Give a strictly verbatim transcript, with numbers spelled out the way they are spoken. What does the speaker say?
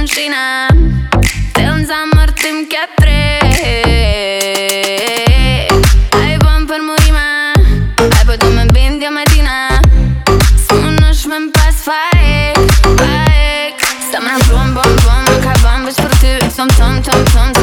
știna. Stai zamăr timp che a tre. Hai buon per morire, hai poi tu me vendi a mattina. Spunoš me pas fajek, fajek. Sam na plom, bom, bom, kaj bom već protiv. Tom, tom, tom, tom